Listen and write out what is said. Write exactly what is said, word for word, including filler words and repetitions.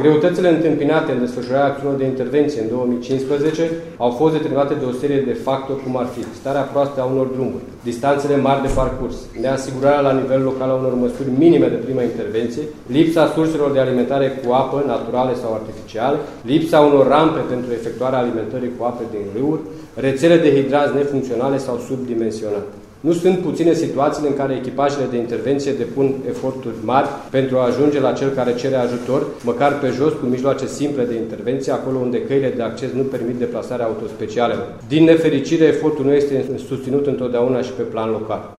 Greutățile întâmpinate în desfășurarea acțiunilor de intervenție în două mii cincisprezece au fost determinate de o serie de factori, cum ar fi starea proastă a unor drumuri, distanțele mari de parcurs, neasigurarea la nivel local a unor măsuri minime de primă intervenție, lipsa surselor de alimentare cu apă, naturale sau artificiale, lipsa unor rampe pentru efectuarea alimentării cu apă din râuri, rețele de hidrați nefuncționale sau subdimensionate. Nu sunt puține situațiile în care echipajele de intervenție depun eforturi mari pentru a ajunge la cel care cere ajutor, măcar pe jos, cu mijloace simple de intervenție, acolo unde căile de acces nu permit deplasarea autospecialelor. Din nefericire, efortul nu este susținut întotdeauna și pe plan local.